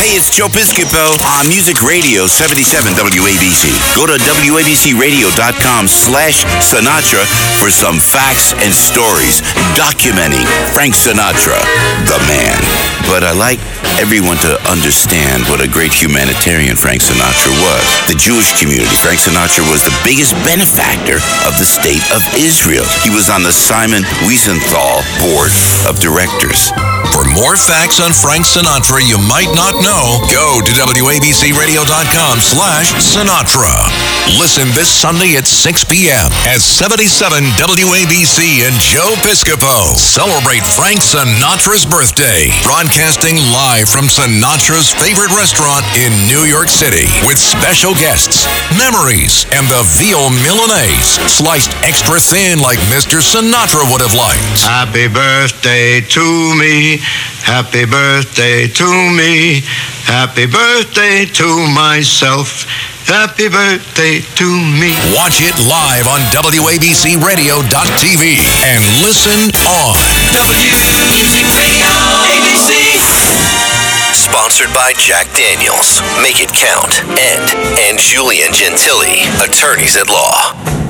Hey, it's Joe Piscopo on Music Radio 77 WABC. Go to WABCRadio.com/Sinatra for some facts and stories documenting Frank Sinatra, the man. But I like everyone to understand what a great humanitarian Frank Sinatra was. The Jewish community, Frank Sinatra was the biggest benefactor of the State of Israel. He was on the Simon Wiesenthal Board of Directors. For more facts on Frank Sinatra you might not know, go to WABCRadio.com/Sinatra. Listen this Sunday at 6 p.m. as 77 WABC and Joe Piscopo celebrate Frank Sinatra's birthday, broadcasting live from Sinatra's favorite restaurant in New York City with special guests, memories, and the veal Milanese, sliced extra thin like Mr. Sinatra would have liked. Happy birthday to me. Happy birthday to me. Happy birthday to myself. Happy birthday to me. Watch it live on WABCRadio.tv and listen on WABC Radio, ABC. Sponsored by Jack Daniels, Make It Count, and Julian Gentili, attorneys at law.